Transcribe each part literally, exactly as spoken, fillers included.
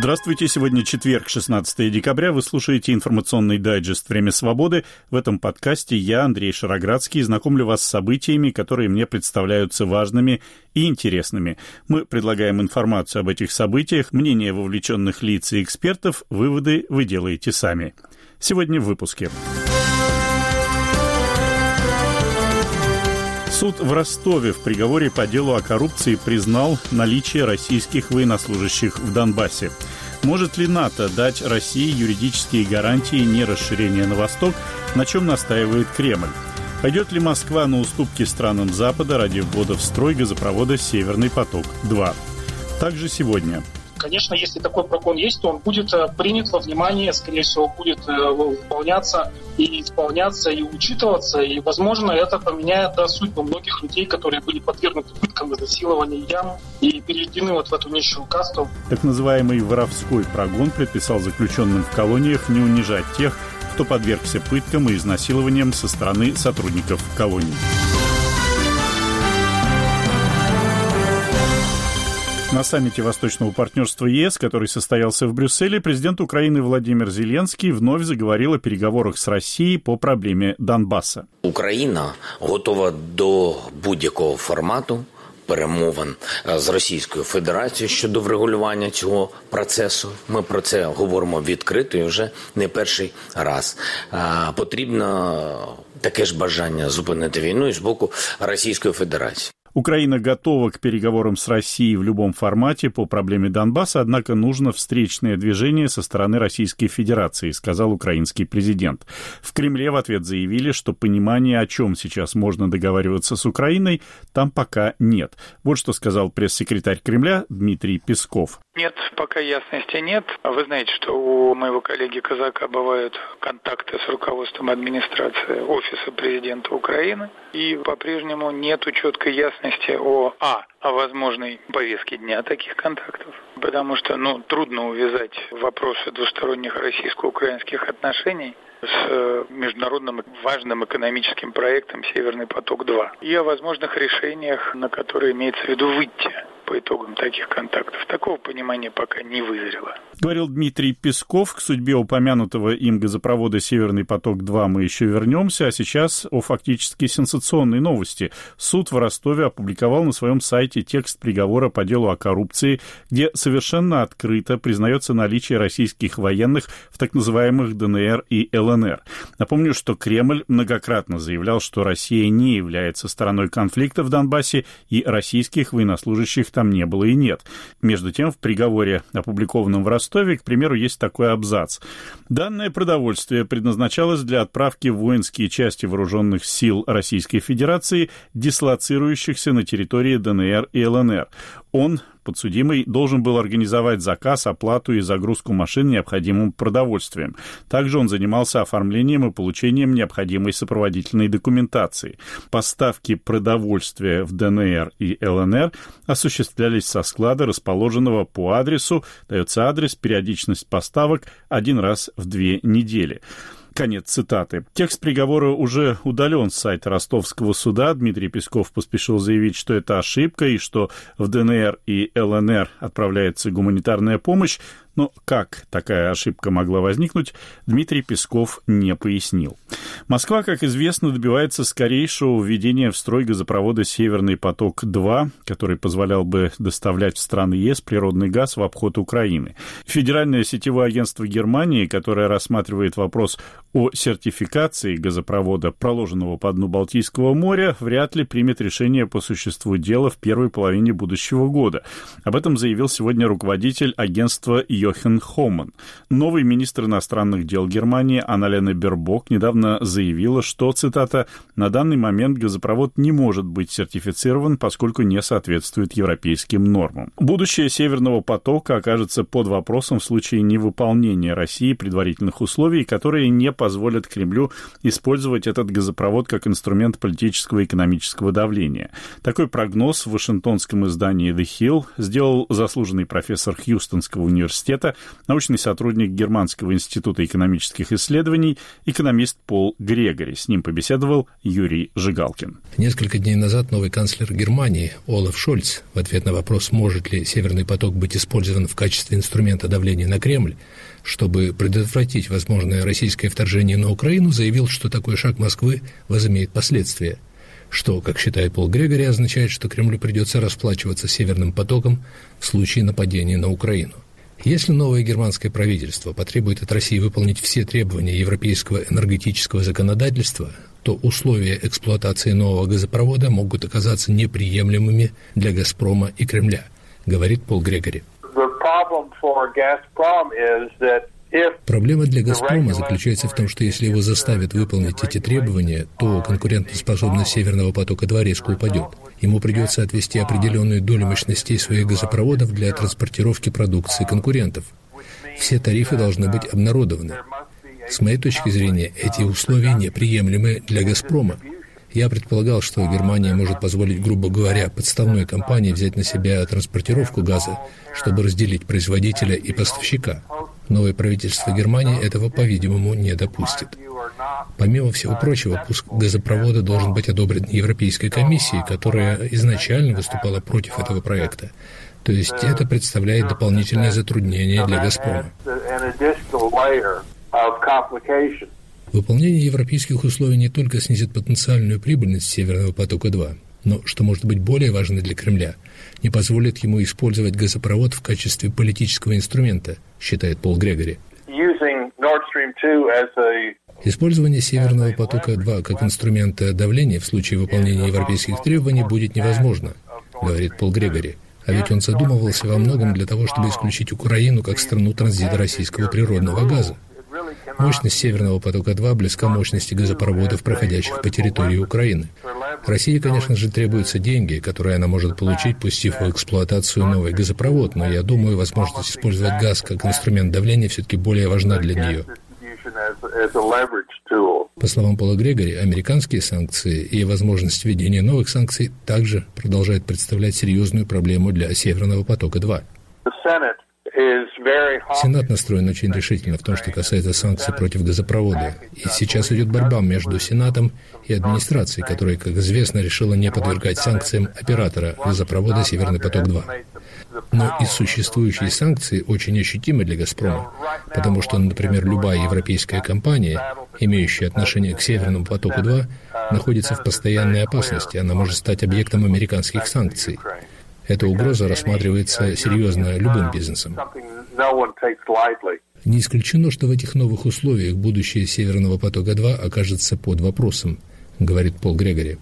Здравствуйте, сегодня четверг, шестнадцатое декабря. Вы слушаете информационный дайджест «Время свободы». В этом подкасте я, Андрей Шароградский, знакомлю вас с событиями, которые мне представляются важными и интересными. Мы предлагаем информацию об этих событиях, мнения вовлеченных лиц и экспертов, выводы вы делаете сами. Сегодня в выпуске. Суд в Ростове в приговоре по делу о коррупции признал наличие российских военнослужащих в Донбассе. Может ли НАТО дать России юридические гарантии нерасширения на восток, на чем настаивает Кремль? Пойдет ли Москва на уступки странам Запада ради ввода в строй газопровода «Северный поток-два»? Также сегодня. Конечно, если такой прогон есть, то он будет принят во внимание, скорее всего, будет выполняться и исполняться, и учитываться. И, возможно, это поменяет да, судьбу многих людей, которые были подвергнуты пыткам, изнасилованиям и переведены вот в эту нищую касту. Так называемый воровской прогон предписал заключенным в колониях не унижать тех, кто подвергся пыткам и изнасилованиям со стороны сотрудников колоний. На саммите Восточного партнерства ЕС, который состоялся в Брюсселе, президент Украины Владимир Зеленский вновь заговорил о переговорах с Россией по проблеме Донбасса. Україна готова до будь-якого формату перемовин з Російською Федерацією щодо врегулювання цього процесу. Ми про це говоримо відкрито і вже не перший раз. Потрібно таке ж бажання зупинити війну і з боку Російської Федерації. Украина готова к переговорам с Россией в любом формате по проблеме Донбасса, однако нужно встречное движение со стороны Российской Федерации, сказал украинский президент. В Кремле в ответ заявили, что понимания, о чем сейчас можно договариваться с Украиной, там пока нет. Вот что сказал пресс-секретарь Кремля Дмитрий Песков. Нет, пока ясности нет. Вы знаете, что у моего коллеги Казака бывают контакты с руководством администрации Офиса президента Украины, и по-прежнему нету четкой ясности о, а, о возможной повестке дня таких контактов, потому что, ну, трудно увязать вопросы двусторонних российско-украинских отношений с международным важным экономическим проектом «Северный поток-два» и о возможных решениях, на которые имеется в виду выйти по итогам таких контактов. Такого понимания пока не вызрело. Говорил Дмитрий Песков. К судьбе упомянутого им газопровода «Северный поток-два» мы еще вернемся, а сейчас о фактически сенсационной новости. Суд в Ростове опубликовал на своем сайте текст приговора по делу о коррупции, где совершенно открыто признается наличие российских военных в так называемых ДНР и ЛНР. Напомню, что Кремль многократно заявлял, что Россия не является стороной конфликта в Донбассе, и российских военнослужащих там не было и нет. Между тем, в приговоре, опубликованном в Ростове, к примеру, есть такой абзац. Данное продовольствие предназначалось для отправки в воинские части вооруженных сил Российской Федерации, дислоцирующихся на территории ДНР и ЛНР. Он, подсудимый, должен был организовать заказ, оплату и загрузку машин необходимым продовольствием. Также он занимался оформлением и получением необходимой сопроводительной документации. Поставки продовольствия в ДНР и ЛНР осуществлялись со склада, расположенного по адресу, дается адрес, периодичность поставок один раз в две недели. Конец цитаты. Текст приговора уже удален с сайта Ростовского суда. Дмитрий Песков поспешил заявить, что это ошибка и что в ДНР и ЛНР отправляется гуманитарная помощь. Но как такая ошибка могла возникнуть, Дмитрий Песков не пояснил. Москва, как известно, добивается скорейшего введения в строй газопровода «Северный поток-два», который позволял бы доставлять в страны ЕС природный газ в обход Украины. Федеральное сетевое агентство Германии, которое рассматривает вопрос о сертификации газопровода, проложенного по дну Балтийского моря, вряд ли примет решение по существу дела в первой половине будущего года. Об этом заявил сегодня руководитель агентства Йохен Хоман. Новый министр иностранных дел Германии Анна-Лена Бербок недавно заявила, что, цитата, «на данный момент газопровод не может быть сертифицирован, поскольку не соответствует европейским нормам». Будущее Северного потока окажется под вопросом в случае невыполнения России предварительных условий, которые не позволят Кремлю использовать этот газопровод как инструмент политического и экономического давления. Такой прогноз в вашингтонском издании The Hill сделал заслуженный профессор Хьюстонского университета университета, научный сотрудник Германского института экономических исследований, экономист Пол Грегори. С ним побеседовал Юрий Жигалкин. Несколько дней назад новый канцлер Германии Олаф Шольц в ответ на вопрос, может ли «Северный поток» быть использован в качестве инструмента давления на Кремль, чтобы предотвратить возможное российское вторжение на Украину, заявил, что такой шаг Москвы возымеет последствия, что, как считает Пол Грегори, означает, что Кремлю придется расплачиваться «Северным потоком» в случае нападения на Украину. Если новое германское правительство потребует от России выполнить все требования европейского энергетического законодательства, то условия эксплуатации нового газопровода могут оказаться неприемлемыми для «Газпрома» и Кремля, говорит Пол Грегори. Проблема для «Газпрома» заключается в том, что если его заставят выполнить эти требования, то конкурентоспособность «Северного потока-два» резко упадет. Ему придется отвести определенную долю мощностей своих газопроводов для транспортировки продукции конкурентов. Все тарифы должны быть обнародованы. С моей точки зрения, эти условия неприемлемы для «Газпрома». Я предполагал, что Германия может позволить, грубо говоря, подставной компании взять на себя транспортировку газа, чтобы разделить производителя и поставщика. Новое правительство Германии этого, по-видимому, не допустит. Помимо всего прочего, пуск газопровода должен быть одобрен Европейской комиссией, которая изначально выступала против этого проекта. То есть это представляет дополнительные затруднения для «Газпрома». Выполнение европейских условий не только снизит потенциальную прибыльность «Северного потока-два», но, что может быть более важно для Кремля, не позволит ему использовать газопровод в качестве политического инструмента, считает Пол Грегори. Использование «Северного потока-два» как инструмента давления в случае выполнения европейских требований будет невозможно, говорит Пол Грегори. А ведь он задумывался во многом для того, чтобы исключить Украину как страну транзита российского природного газа. Мощность «Северного потока-два» близка мощности газопроводов, проходящих по территории Украины. России, конечно же, требуются деньги, которые она может получить, пустив в эксплуатацию новый газопровод, но я думаю, возможность использовать газ как инструмент давления все-таки более важна для нее. По словам Пола Грегори, американские санкции и возможность введения новых санкций также продолжают представлять серьезную проблему для «Северного потока-два». Сенат настроен очень решительно в том, что касается санкций против газопровода. И сейчас идет борьба между Сенатом и администрацией, которая, как известно, решила не подвергать санкциям оператора газопровода «Северный поток-два». Но и существующие санкции очень ощутимы для «Газпрома», потому что, например, любая европейская компания, имеющая отношение к «Северному потоку-два», находится в постоянной опасности, она может стать объектом американских санкций. Эта угроза рассматривается серьезно любым бизнесом. Не исключено, что в этих новых условиях будущее «Северного потока-два» окажется под вопросом, говорит Пол Грегори.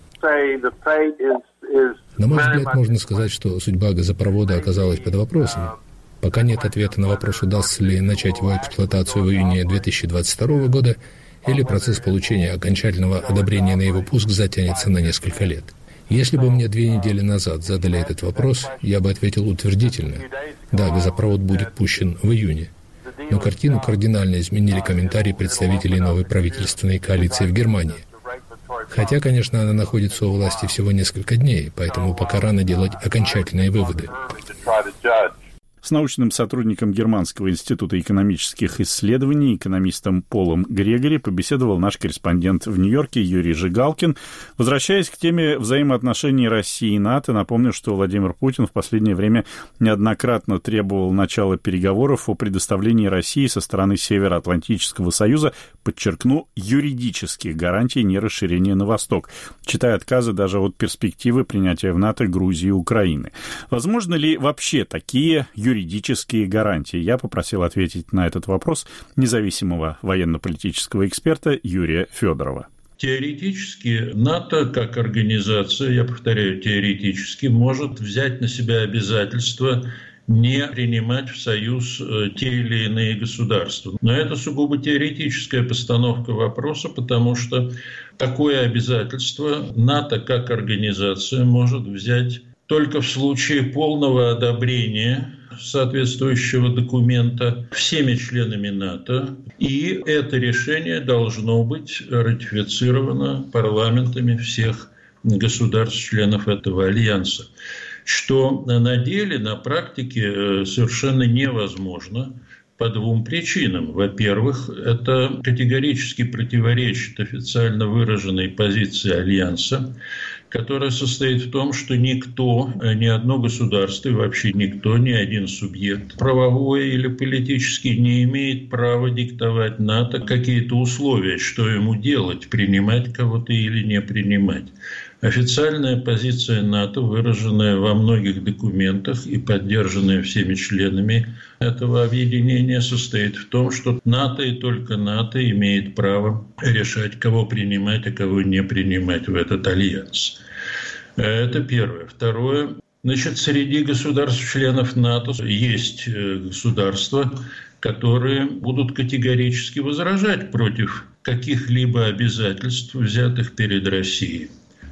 На мой взгляд, можно сказать, что судьба газопровода оказалась под вопросом. Пока нет ответа на вопрос, удастся ли начать его эксплуатацию в июне две тысячи двадцать второго года, или процесс получения окончательного одобрения на его пуск затянется на несколько лет. Если бы мне две недели назад задали этот вопрос, я бы ответил утвердительно. Да, газопровод будет пущен в июне. Но картину кардинально изменили комментарии представителей новой правительственной коалиции в Германии. Хотя, конечно, она находится у власти всего несколько дней, поэтому пока рано делать окончательные выводы. С научным сотрудником Германского института экономических исследований, экономистом Полом Грегори, побеседовал наш корреспондент в Нью-Йорке Юрий Жигалкин. Возвращаясь к теме взаимоотношений России и НАТО, напомню, что Владимир Путин в последнее время неоднократно требовал начала переговоров о предоставлении России со стороны Североатлантического союза, подчеркну, юридических гарантий нерасширения на восток, читая отказы даже от перспективы принятия в НАТО Грузии и Украины. Возможно ли вообще такие юридические юридические гарантии? Я попросил ответить на этот вопрос независимого военно-политического эксперта Юрия Федорова. Теоретически НАТО как организация, я повторяю, теоретически может взять на себя обязательства не принимать в союз те или иные государства. Но это сугубо теоретическая постановка вопроса, потому что такое обязательство НАТО как организация может взять только в случае полного одобрения соответствующего документа всеми членами НАТО, и это решение должно быть ратифицировано парламентами всех государств-членов этого альянса. что на деле, на практике совершенно невозможно по двум причинам. Во-первых, это категорически противоречит официально выраженной позиции Альянса, которая состоит в том, что никто, ни одно государство и вообще никто, ни один субъект правовой или политический не имеет права диктовать НАТО какие-то условия, что ему делать, принимать кого-то или не принимать. Официальная позиция НАТО, выраженная во многих документах и поддержанная всеми членами этого объединения, состоит в том, что НАТО и только НАТО имеет право решать, кого принимать, а кого не принимать в этот альянс. Это первое. Второе. Значит, среди государств-членов НАТО есть государства, которые будут категорически возражать против каких-либо обязательств, взятых перед Россией,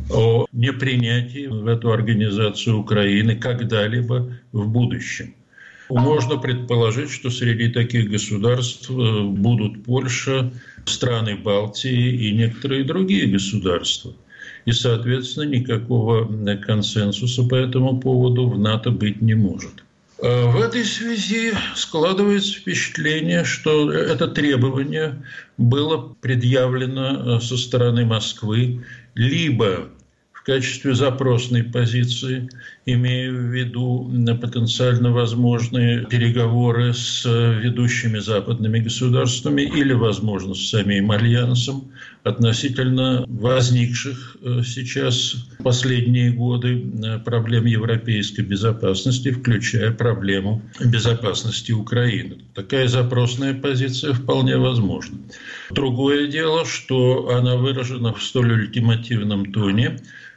о непринятии в эту организацию Украины когда-либо в будущем. Можно предположить, что среди таких государств будут Польша, страны Балтии и некоторые другие государства. И, соответственно, никакого консенсуса по этому поводу в НАТО быть не может. В этой связи складывается впечатление, что это требование было предъявлено со стороны Москвы либо в качестве запросной позиции, имея в виду потенциально возможные переговоры с ведущими западными государствами или, возможно, с самим Альянсом относительно возникших сейчас в последние годы проблем европейской безопасности, включая проблему безопасности Украины. Такая запросная позиция вполне возможна. Другое дело, что она выражена в столь ультимативном тоне,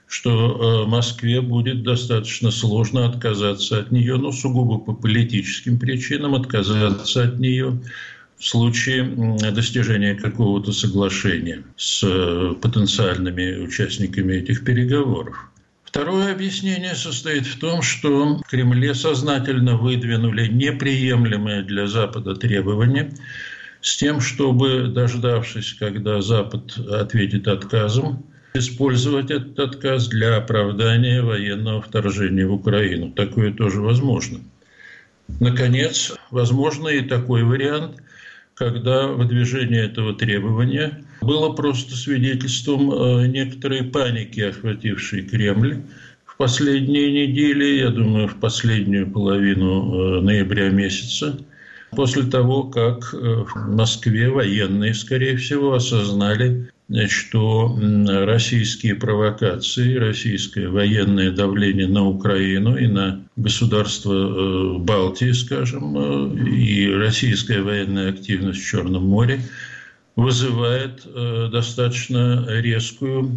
что Москве будет достаточно сложно отказаться от нее, но сугубо по политическим причинам отказаться от нее в случае достижения какого-то соглашения с потенциальными участниками этих переговоров. Второе объяснение состоит в том, что в Кремле сознательно выдвинули неприемлемые для Запада требования с тем, чтобы, дождавшись, когда Запад ответит отказом, использовать этот отказ для оправдания военного вторжения в Украину. Такое тоже возможно. Наконец, возможно и такой вариант, когда выдвижение этого требования было просто свидетельством некоторой паники, охватившей Кремль в последние недели, я думаю, в последнюю половину ноября месяца, после того, как в Москве военные, скорее всего, осознали, что российские провокации, российское военное давление на Украину и на государства Балтии, скажем, и российская военная активность в Черном море вызывает достаточно резкую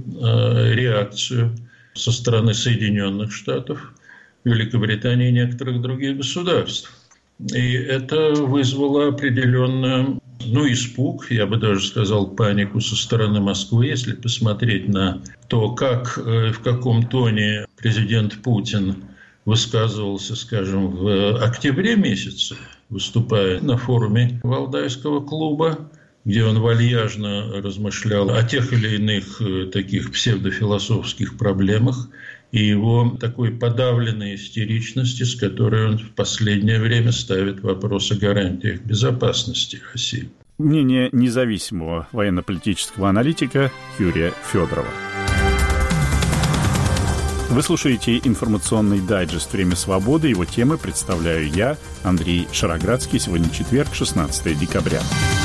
реакцию со стороны Соединенных Штатов, Великобритании и некоторых других государств. И это вызвало определенную, ну, испуг, я бы даже сказал, панику со стороны Москвы, если посмотреть на то, как, в каком тоне президент Путин высказывался, скажем, в октябре месяце, выступая на форуме Валдайского клуба, где он вальяжно размышлял о тех или иных таких псевдофилософских проблемах, и его такой подавленной истеричности, с которой он в последнее время ставит вопрос о гарантиях безопасности России. Мнение независимого военно-политического аналитика Юрия Федорова. Вы слушаете информационный дайджест «Время свободы». Его темы представляю я, Андрей Шароградский. Сегодня четверг, шестнадцатое декабря.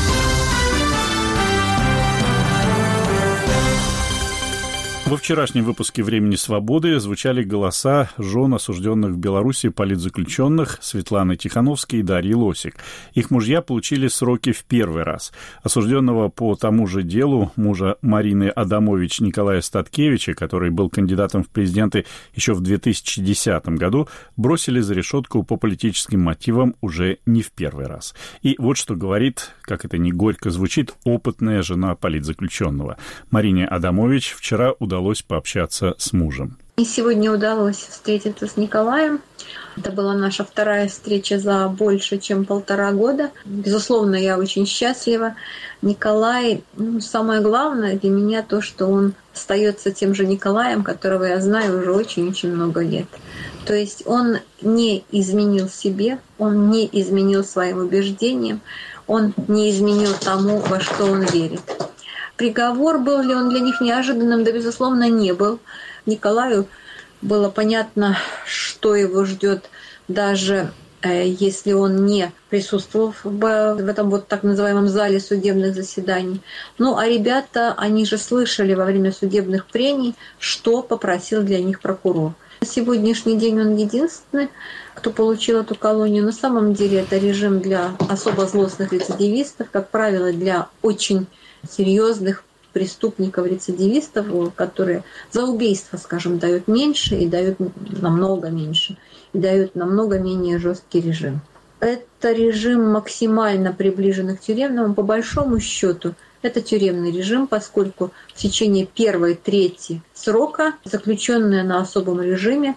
Во вчерашнем выпуске «Времени свободы» звучали голоса жен осужденных в Беларуси политзаключенных Светланы Тихановской и Дарьи Лосик. Их мужья получили сроки в первый раз. Осужденного по тому же делу мужа Марины Адамович Николая Статкевича, который был кандидатом в президенты еще в две тысячи десятом году, бросили за решетку по политическим мотивам уже не в первый раз. И вот что говорит, как это ни горько звучит, опытная жена политзаключенного. Марине Адамович вчера удалось удалось пообщаться с мужем. Мне сегодня удалось встретиться с Николаем. Это была наша вторая встреча за больше, чем полтора года. Безусловно, я очень счастлива. Николай, ну, самое главное для меня то, что он остается тем же Николаем, которого я знаю уже очень-очень много лет. То есть он не изменил себе, он не изменил своим убеждениям, он не изменил тому, во что он верит. Приговор, был ли он для них неожиданным? Да, безусловно, не был. Николаю было понятно, что его ждет, даже э, если он не присутствовал в, в этом вот так называемом зале судебных заседаний. Ну, а ребята, они же слышали во время судебных прений, что попросил для них прокурор. На сегодняшний день он единственный, кто получил эту колонию. На самом деле это режим для особо злостных рецидивистов, как правило, для очень серьезных преступников-рецидивистов, которые за убийство, скажем, дают меньше и дают намного меньше, и дают намного менее жесткий режим. Это режим максимально приближенный к тюремному. По большому счету, это тюремный режим, поскольку в течение первой трети срока заключенные на особом режиме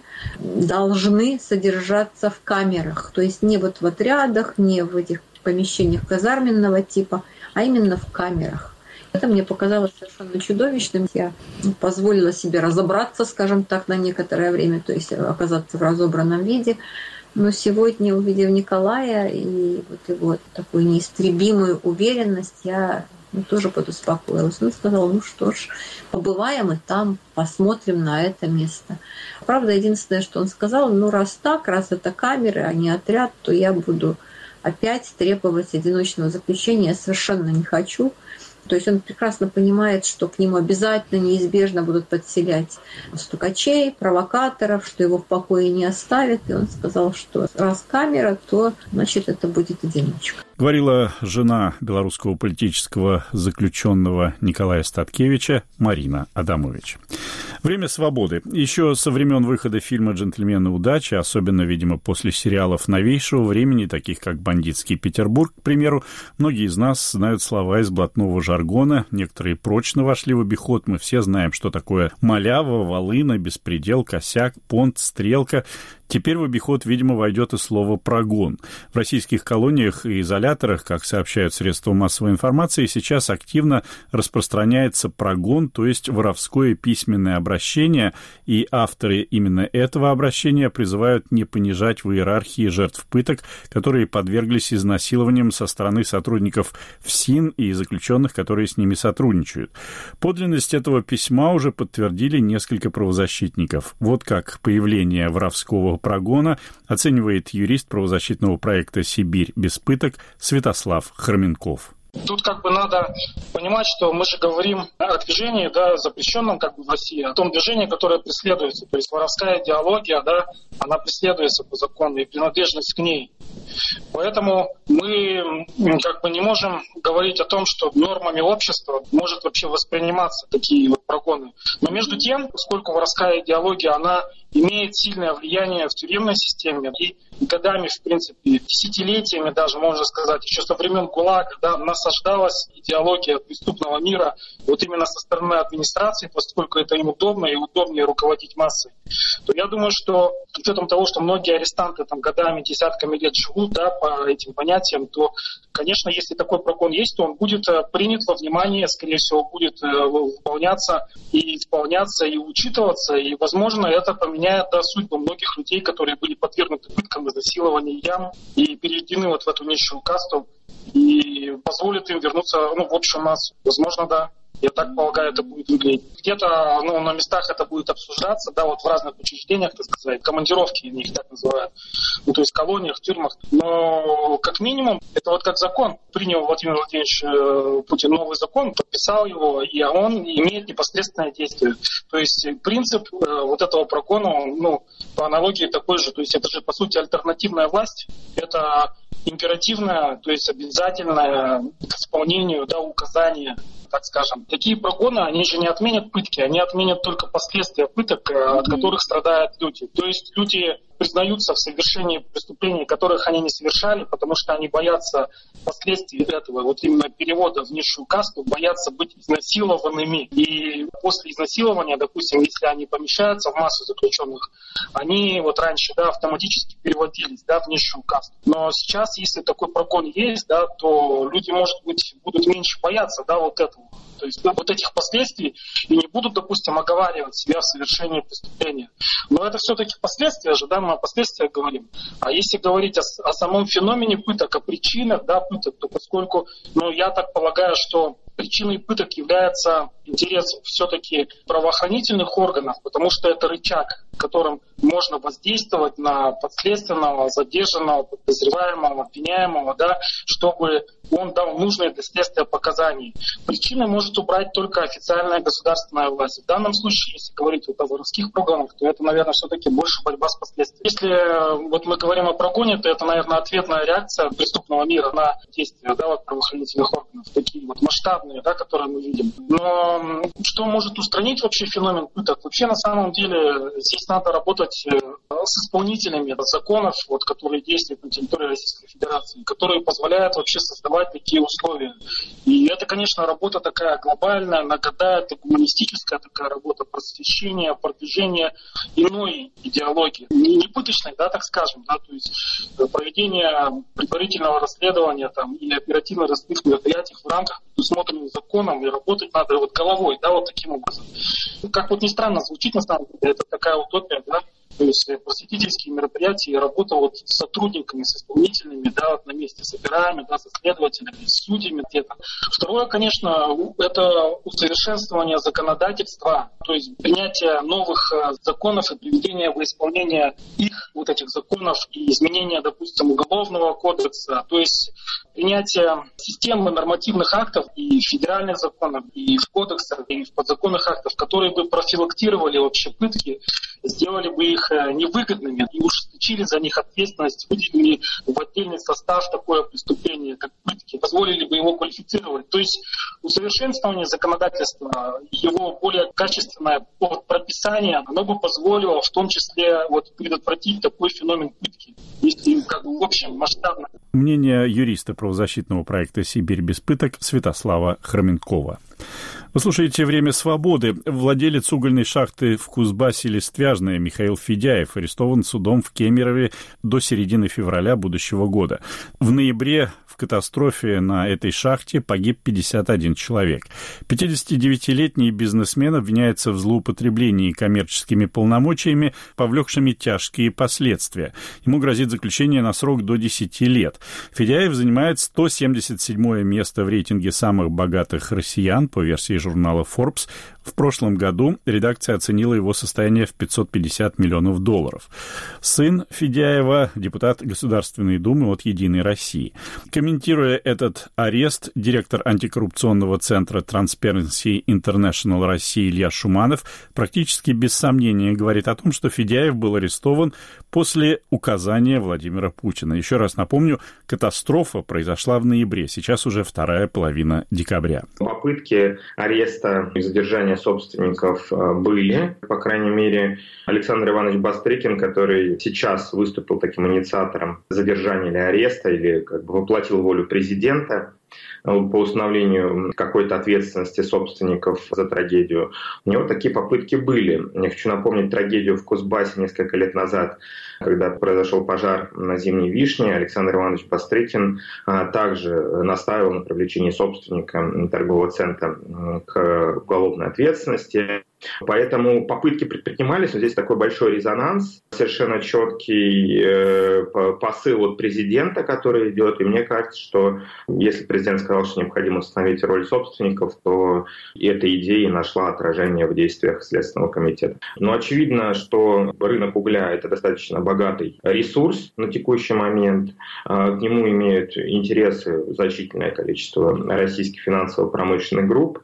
должны содержаться в камерах, то есть не вот в отрядах, не в этих помещениях казарменного типа, а именно в камерах. Это мне показалось совершенно чудовищным. Я позволила себе разобраться, скажем так, на некоторое время, то есть оказаться в разобранном виде. Но сегодня, увидев Николая и вот его такую неистребимую уверенность, я ну, тоже подуспокоилась. Он сказал, ну что ж, побываем и там, посмотрим на это место. Правда, единственное, что он сказал, ну раз так, раз это камеры, а не отряд, то я буду опять требовать одиночного заключения. Я совершенно не хочу. То есть он прекрасно понимает, что к нему обязательно, неизбежно будут подселять стукачей, провокаторов, что его в покое не оставят. И он сказал, что раз камера, то значит это будет одиночка. Говорила жена белорусского политического заключенного Николая Статкевича Марина Адамович. Время свободы. Еще со времен выхода фильма «Джентльмены удачи», особенно, видимо, после сериалов новейшего времени, таких как «Бандитский Петербург», к примеру, многие из нас знают слова из блатного жаргона, некоторые прочно вошли в обиход. Мы все знаем, что такое малява, волына, беспредел, косяк, понт, стрелка. Теперь в обиход, видимо, войдет и слово «прогон». В российских колониях и изоляторах, как сообщают средства массовой информации, сейчас активно распространяется прогон, то есть воровское письменное обращение, и авторы именно этого обращения призывают не понижать в иерархии жертв пыток, которые подверглись изнасилованиям со стороны сотрудников ФСИН и заключенных, которые с ними сотрудничают. Подлинность этого письма уже подтвердили несколько правозащитников. Вот как появление воровского прогона оценивает юрист правозащитного проекта «Сибирь без пыток» Святослав Хроменков. Тут как бы надо понимать, что мы же говорим о движении, да, запрещенном как бы в России, о том движении, которое преследуется. То есть воровская идеология, да, она преследуется по закону и принадлежность к ней. Поэтому мы как бы не можем говорить о том, что нормами общества может вообще восприниматься такие вот прогоны. Но между тем, поскольку воровская идеология, она имеет сильное влияние в тюремной системе и годами, в принципе, десятилетиями даже, можно сказать, еще со времен ГУЛАГа, да, насаждалась идеология преступного мира вот именно со стороны администрации, поскольку это им удобно и удобнее руководить массой, то я думаю, что с учетом того, что многие арестанты там годами, десятками лет живут, да, по этим понятиям, то, конечно, если такой прогон есть, то он будет принят во внимание, скорее всего, будет выполняться и исполняться, и учитываться, и, возможно, это поменяет да, судьбу многих людей, которые были подвергнуты пыткам, изнасилованиям и переведены вот в эту нищую касту, и позволит им вернуться ну, в общую массу. Возможно, да. Я так полагаю, это будет выглядеть. Где-то ну, на местах это будет обсуждаться, да, вот в разных учреждениях, так сказать, командировки, они их так называют, ну, то есть колониях, тюрьмах. Но как минимум, это вот как закон. Принял Владимир Владимирович Путин новый закон, подписал его, и он имеет непосредственное действие. То есть принцип вот этого прогона, ну, по аналогии такой же. То есть это же, по сути, альтернативная власть. Это императивное, то есть обязательное к исполнению да, указания так скажем. Такие прогоны, они же не отменят пытки, они отменят только последствия пыток, от которых страдают люди. То есть люди признаются в совершении преступлений, которых они не совершали, потому что они боятся последствий этого, вот именно перевода в низшую касту, боятся быть изнасилованными. И после изнасилования, допустим, если они помещаются в массу заключенных, они вот раньше, да, автоматически переводились, да, в низшую касту. Но сейчас, если такой прогон есть, да, то люди, может быть, будут меньше бояться, да, вот этого. То есть да, вот этих последствий и не будут, допустим, оговаривать себя в совершении преступления. Но это все-таки последствия же, да, мы о последствиях говорим. А если говорить о, о самом феномене пыток, о причинах, да, пыток, то поскольку, ну, я так полагаю, что причиной пыток является интерес все-таки правоохранительных органов, потому что это рычаг, которым можно воздействовать на подследственного, задержанного, подозреваемого, обвиняемого, да, чтобы он дал нужные для следствия показания. Причины может убрать только официальная государственная власть. В данном случае, если говорить вот о воровских программах, то это, наверное, все-таки больше борьба с последствиями. Если вот мы говорим о прогоне, то это, наверное, ответная реакция преступного мира на действия, да, вот, правоохранительных органов, такие вот масштабные, да, которые мы видим. Но что может устранить вообще феномен пыток? Вообще, на самом деле, здесь надо работать с исполнителями законов, вот, которые действуют на территории Российской Федерации, которые позволяют вообще создавать такие условия. И это, конечно, работа такая глобальная, на года, это гуманистическая такая работа просвещения, продвижения иной идеологии. Не, не пыточной, да, так скажем, да, то есть проведение предварительного расследования там, и оперативно-розыскных мероприятий в рамках, предусмотренных законом, и работать надо вот головой, да, вот таким образом. Как вот ни странно звучит, на самом деле, это такая утопия, да, то есть просветительские мероприятия и работа вот с сотрудниками, с исполнителями, да, вот на месте, с операми, да, со следователями, с судьями где-то. Второе, конечно, это усовершенствование законодательства, то есть принятие новых законов и приведение в исполнение их, вот этих законов, и изменение, допустим, уголовного кодекса, то есть принятие системы нормативных актов и федеральных законов, и в кодексах, и в подзаконных актах, которые бы профилактировали вообще пытки, сделали бы их невыгодными и ужесточили за них ответственность, выделили в отдельный состав такое преступление, как пытки, позволили бы его квалифицировать. То есть усовершенствование законодательства, его более качественное прописание, оно бы позволило в том числе вот, предотвратить такой феномен пытки, если как бы в общем масштабно. Мнение юриста правозащитного проекта «Сибирь без пыток» Святослава Хроменкова. Вы слушаете «Время свободы». Владелец угольной шахты в Кузбассе Листвяжная Михаил Федяев арестован судом в Кемерове до середины февраля будущего года. В ноябре в катастрофе на этой шахте погиб пятьдесят один человек. пятидесятидевятилетний бизнесмен обвиняется в злоупотреблении коммерческими полномочиями, повлекшими тяжкие последствия. Ему грозит заключение на срок до десяти лет. Федяев занимает сто семьдесят седьмое место в рейтинге самых богатых россиян по версии журнала Forbes. В прошлом году редакция оценила его состояние в пятьсот пятьдесят миллионов долларов. Сын Федяева – депутат Государственной Думы от «Единой России». Комментируя этот арест, директор антикоррупционного центра Transparency International России Илья Шуманов практически без сомнения говорит о том, что Федяев был арестован после указания Владимира Путина. Еще раз напомню, катастрофа произошла в ноябре, сейчас уже вторая половина декабря. Попытки ареста и задержания собственников были. По крайней мере, Александр Иванович Бастрыкин, который сейчас выступил таким инициатором задержания или ареста, или как бы воплотил волю президента по установлению какой-то ответственности собственников за трагедию. У него такие попытки были. Я хочу напомнить трагедию в Кузбассе несколько лет назад, когда произошел пожар на Зимней Вишне. Александр Иванович Бастрыкин также настаивал на привлечении собственника торгового центра к уголовной ответственности. Поэтому попытки предпринимались, но здесь такой большой резонанс, совершенно четкий э, посыл от президента, который идет. И мне кажется, что если президент сказал, что необходимо установить роль собственников, то эта идея нашла отражение в действиях Следственного комитета. Но очевидно, что рынок угля – это достаточно богатый ресурс на текущий момент. К нему имеют интересы значительное количество российских финансово-промышленных групп.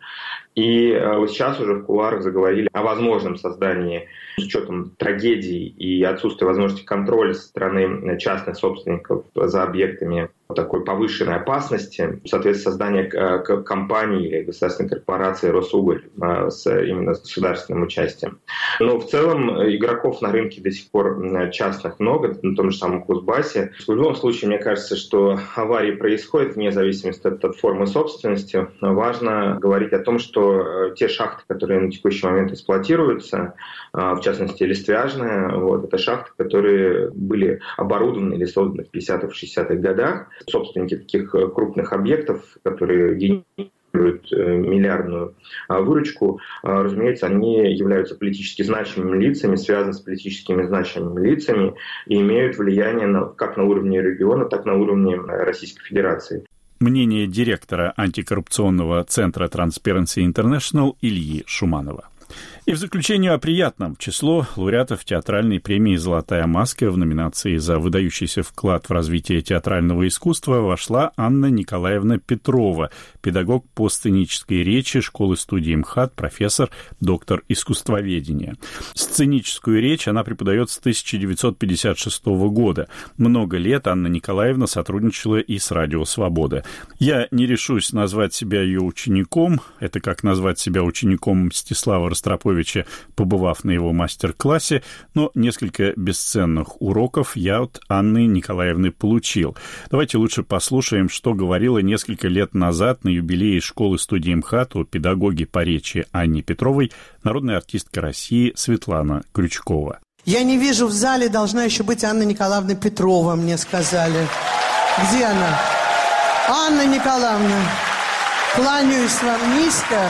И вот сейчас уже в кулуарах заговорили о возможном создании, с учетом трагедий и отсутствия возможности контроля со стороны частных собственников за объектами такой повышенной опасности, соответственно, создания компании или государственной корпорации «Росуголь» с, именно с государственным участием. Но в целом игроков на рынке до сих пор частных много, на том же самом Кузбассе. В любом случае, мне кажется, что аварии происходят вне зависимости от, от формы собственности. Важно говорить о том, что те шахты, которые на текущий момент эксплуатируются, в частности, листвяжная, вот, это шахты, которые были оборудованы или созданы в пятидесятых-шестидесятых годах. Собственники таких крупных объектов, которые генерируют миллиардную выручку, разумеется, они являются политически значимыми лицами, связаны с политическими значимыми лицами и имеют влияние на, как на уровне региона, так и на уровне Российской Федерации. Мнение директора антикоррупционного центра Transparency International Ильи Шуманова. И в заключение о приятном. В число лауреатов театральной премии «Золотая маска» в номинации за выдающийся вклад в развитие театрального искусства вошла Анна Николаевна Петрова, педагог по сценической речи школы-студии МХАТ, профессор, доктор искусствоведения. Сценическую речь она преподает с тысяча девятьсот пятьдесят шестого года. Много лет Анна Николаевна сотрудничала и с «Радио Свобода». Я не решусь назвать себя ее учеником. Это как назвать себя учеником Мстислава Ростроповича, побывав на его мастер-классе, но несколько бесценных уроков я от Анны Николаевны получил. Давайте лучше послушаем, что говорила несколько лет назад на юбилее школы-студии МХАТ о педагоге по речи Анне Петровой народная артистка России Светлана Крючкова. Я не вижу в зале, должна еще быть Анна Николаевна Петрова, мне сказали. Где она? Анна Николаевна, кланяюсь вам низко.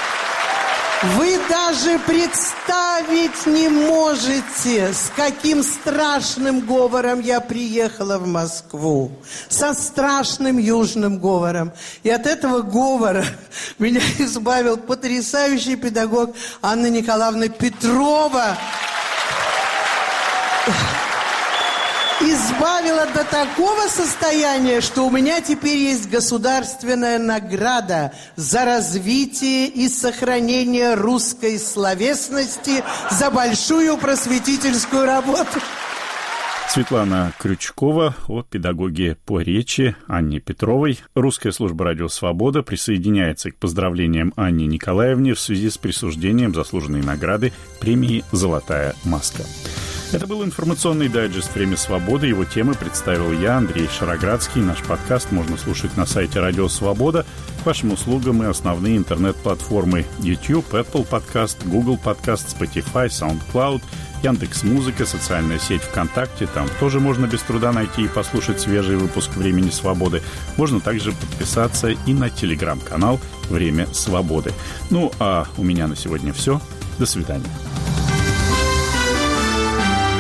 Вы даже представить не можете, с каким страшным говором я приехала в Москву. Со страшным южным говором. И от этого говора меня избавил потрясающий педагог Анна Николаевна Петрова. Избавила до такого состояния, что у меня теперь есть государственная награда за развитие и сохранение русской словесности, за большую просветительскую работу. Светлана Крючкова о педагоге по речи Анне Петровой. Русская служба «Радио Свобода» присоединяется к поздравлениям Анне Николаевне в связи с присуждением заслуженной награды премии «Золотая маска». Это был информационный дайджест «Время свободы». Его темы представил я, Андрей Шароградский. Наш подкаст можно слушать на сайте «Радио Свобода». К вашим услугам и основные интернет-платформы YouTube, Apple Podcast, Google Podcast, Spotify, SoundCloud, Яндекс.Музыка, социальная сеть ВКонтакте. Там тоже можно без труда найти и послушать свежий выпуск «Времени свободы». Можно также подписаться и на телеграм-канал «Время свободы». Ну, а у меня на сегодня все. До свидания.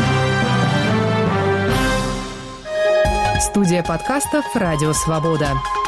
Студия подкастов «Радио Свобода».